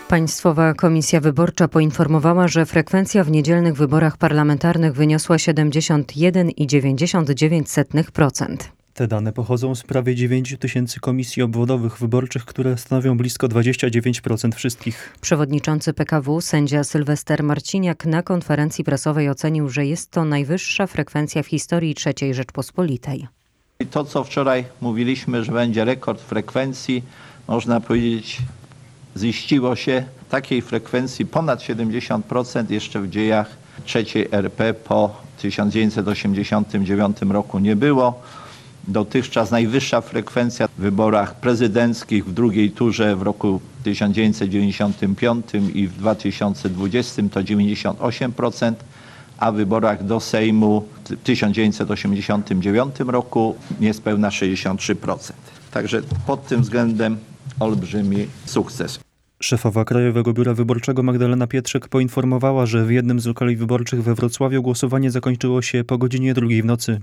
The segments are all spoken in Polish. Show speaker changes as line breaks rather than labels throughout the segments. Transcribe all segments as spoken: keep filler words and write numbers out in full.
Państwowa Komisja Wyborcza poinformowała, że frekwencja w niedzielnych wyborach parlamentarnych wyniosła siedemdziesiąt jeden i dziewięćdziesiąt dziewięć procent.
Te dane pochodzą z prawie dziewięć tysięcy komisji obwodowych wyborczych, które stanowią blisko dwadzieścia dziewięć procent wszystkich.
Przewodniczący P K W, sędzia Sylwester Marciniak, na konferencji prasowej ocenił, że jest to najwyższa frekwencja w historii trzeciej Rzeczpospolitej.
I to, co wczoraj mówiliśmy, że będzie rekord frekwencji, można powiedzieć, ziściło się. Takiej frekwencji ponad siedemdziesiąt procent jeszcze w dziejach trzeciej R P po tysiąc dziewięćset osiemdziesiątym dziewiątym roku nie było. Dotychczas najwyższa frekwencja w wyborach prezydenckich w drugiej turze w roku tysiąc dziewięćset dziewięćdziesiątym piątym i w dwa tysiące dwudziestym to dziewięćdziesiąt osiem procent, a w wyborach do Sejmu w tysiąc dziewięćset osiemdziesiątym dziewiątym roku niespełna sześćdziesiąt trzy procent. Także pod tym względem olbrzymi sukces.
Szefowa Krajowego Biura Wyborczego Magdalena Pietrzek poinformowała, że w jednym z lokali wyborczych we Wrocławiu głosowanie zakończyło się po godzinie drugiej w nocy.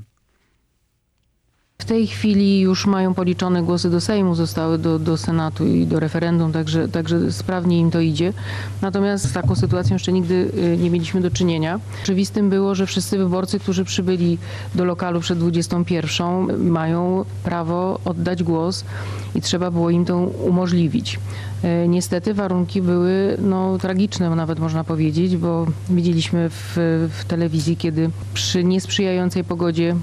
W tej chwili już mają policzone głosy do Sejmu, zostały do, do Senatu i do referendum, także, także sprawnie im to idzie. Natomiast z taką sytuacją jeszcze nigdy nie mieliśmy do czynienia. Oczywistym było, że wszyscy wyborcy, którzy przybyli do lokalu przed dwudziestą pierwszą, mają prawo oddać głos i trzeba było im to umożliwić. Niestety warunki były no, tragiczne, nawet można powiedzieć, bo widzieliśmy w, w telewizji, kiedy przy niesprzyjającej pogodzie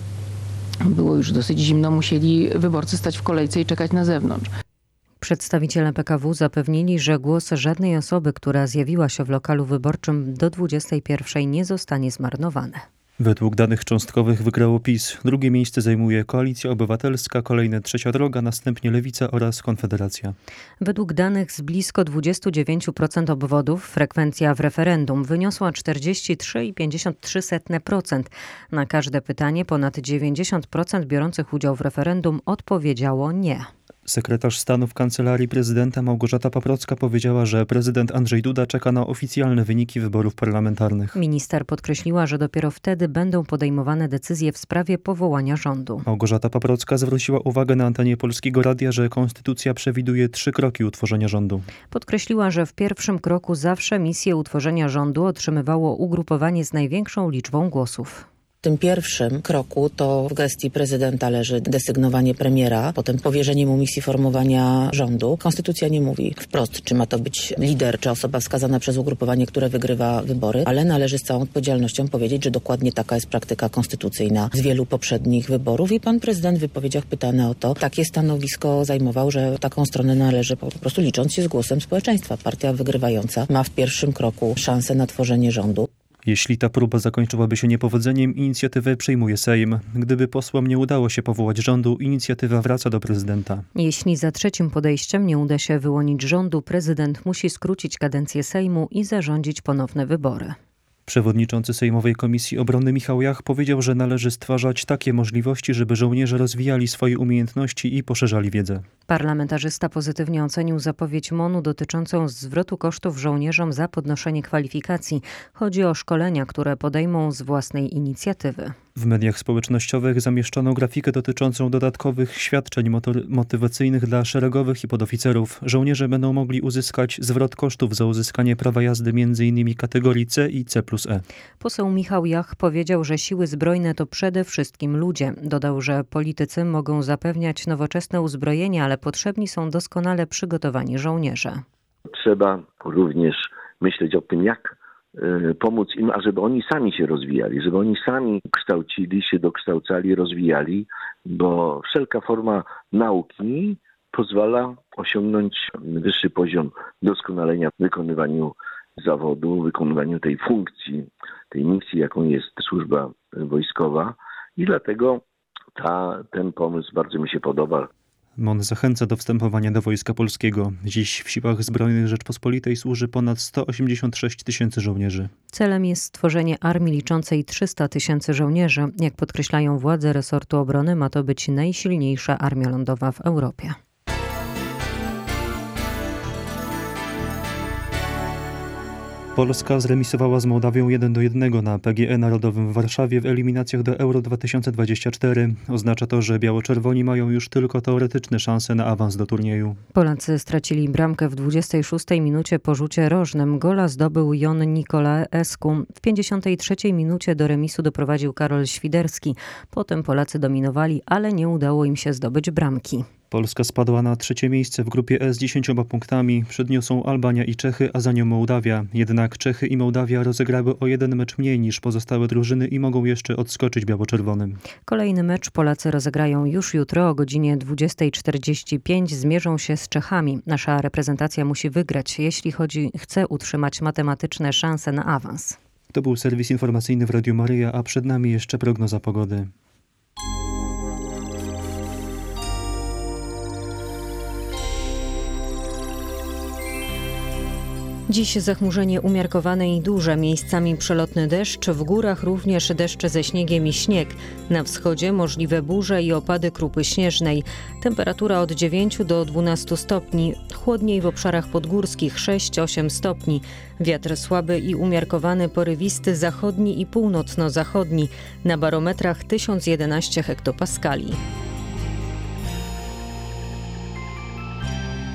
było już dosyć zimno, musieli wyborcy stać w kolejce i czekać na zewnątrz.
Przedstawiciele P K W zapewnili, że głos żadnej osoby, która zjawiła się w lokalu wyborczym do dwudziestej pierwszej nie zostanie zmarnowany.
Według danych cząstkowych wygrało PiS. Drugie miejsce zajmuje Koalicja Obywatelska, kolejne Trzecia Droga, następnie Lewica oraz Konfederacja.
Według danych z blisko dwadzieścia dziewięć procent obwodów frekwencja w referendum wyniosła czterdzieści trzy przecinek pięćdziesiąt trzy procent. Na każde pytanie ponad dziewięćdziesiąt procent biorących udział w referendum odpowiedziało nie.
Sekretarz stanu w Kancelarii Prezydenta Małgorzata Paprocka powiedziała, że prezydent Andrzej Duda czeka na oficjalne wyniki wyborów parlamentarnych.
Minister podkreśliła, że dopiero wtedy będą podejmowane decyzje w sprawie powołania rządu.
Małgorzata Paprocka zwróciła uwagę na antenie Polskiego Radia, że konstytucja przewiduje trzy kroki utworzenia rządu.
Podkreśliła, że w pierwszym kroku zawsze misję utworzenia rządu otrzymywało ugrupowanie z największą liczbą głosów.
W tym pierwszym kroku to w gestii prezydenta leży desygnowanie premiera, potem powierzenie mu misji formowania rządu. Konstytucja nie mówi wprost, czy ma to być lider, czy osoba wskazana przez ugrupowanie, które wygrywa wybory, ale należy z całą odpowiedzialnością powiedzieć, że dokładnie taka jest praktyka konstytucyjna z wielu poprzednich wyborów i pan prezydent w wypowiedziach pytany o to, takie stanowisko zajmował, że taką stronę należy po prostu licząc się z głosem społeczeństwa. Partia wygrywająca ma w pierwszym kroku szansę na tworzenie rządu.
Jeśli ta próba zakończyłaby się niepowodzeniem, inicjatywę przejmuje Sejm. Gdyby posłom nie udało się powołać rządu, inicjatywa wraca do prezydenta.
Jeśli za trzecim podejściem nie uda się wyłonić rządu, prezydent musi skrócić kadencję Sejmu i zarządzić ponowne wybory.
Przewodniczący Sejmowej Komisji Obrony Michał Jach powiedział, że należy stwarzać takie możliwości, żeby żołnierze rozwijali swoje umiejętności i poszerzali wiedzę.
Parlamentarzysta pozytywnie ocenił zapowiedź M O N-u dotyczącą zwrotu kosztów żołnierzom za podnoszenie kwalifikacji. Chodzi o szkolenia, które podejmą z własnej inicjatywy.
W mediach społecznościowych zamieszczono grafikę dotyczącą dodatkowych świadczeń motor- motywacyjnych dla szeregowych i podoficerów. Żołnierze będą mogli uzyskać zwrot kosztów za uzyskanie prawa jazdy m.in. kategorii C i C plus E.
Poseł Michał Jach powiedział, że siły zbrojne to przede wszystkim ludzie. Dodał, że politycy mogą zapewniać nowoczesne uzbrojenie, ale potrzebni są doskonale przygotowani żołnierze.
Trzeba również myśleć o tym, jak pomóc im, ażeby oni sami się rozwijali, żeby oni sami kształcili się, dokształcali, rozwijali, bo wszelka forma nauki pozwala osiągnąć wyższy poziom doskonalenia w wykonywaniu zawodu, wykonywaniu tej funkcji, tej misji, jaką jest służba wojskowa i dlatego ta, ten pomysł bardzo mi się podoba.
M O N zachęca do wstępowania do Wojska Polskiego. Dziś w Siłach Zbrojnych Rzeczpospolitej służy ponad sto osiemdziesiąt sześć tysięcy żołnierzy.
Celem jest stworzenie armii liczącej trzysta tysięcy żołnierzy. Jak podkreślają władze resortu obrony, ma to być najsilniejsza armia lądowa w Europie.
Po Polska zremisowała z Mołdawią jeden do jednego na P G E Narodowym w Warszawie w eliminacjach do Euro dwa tysiące dwudziestego czwartego. Oznacza to, że biało-czerwoni mają już tylko teoretyczne szanse na awans do turnieju.
Polacy stracili bramkę w dwudziestej szóstej minucie po rzucie rożnym. Gola zdobył Jon Nicolaescu. W pięćdziesiątej trzeciej minucie do remisu doprowadził Karol Świderski. Potem Polacy dominowali, ale nie udało im się zdobyć bramki.
Polska spadła na trzecie miejsce w grupie E z dziesięcioma punktami. Przed nią są Albania i Czechy, a za nią Mołdawia. Jednak Czechy i Mołdawia rozegrały o jeden mecz mniej niż pozostałe drużyny i mogą jeszcze odskoczyć biało-czerwonym.
Kolejny mecz Polacy rozegrają już jutro o godzinie dwudziestej czterdzieści pięć. Zmierzą się z Czechami. Nasza reprezentacja musi wygrać, jeśli chodzi, chce utrzymać matematyczne szanse na awans.
To był serwis informacyjny w Radiu Maryja, a przed nami jeszcze prognoza pogody.
Dziś zachmurzenie umiarkowane i duże, miejscami przelotny deszcz, w górach również deszcze ze śniegiem i śnieg. Na wschodzie możliwe burze i opady krupy śnieżnej. Temperatura od dziewięciu do dwunastu stopni, chłodniej w obszarach podgórskich sześć do ośmiu stopni. Wiatr słaby i umiarkowany, porywisty zachodni i północno-zachodni. Na barometrach tysiąc jedenaście hektopaskali.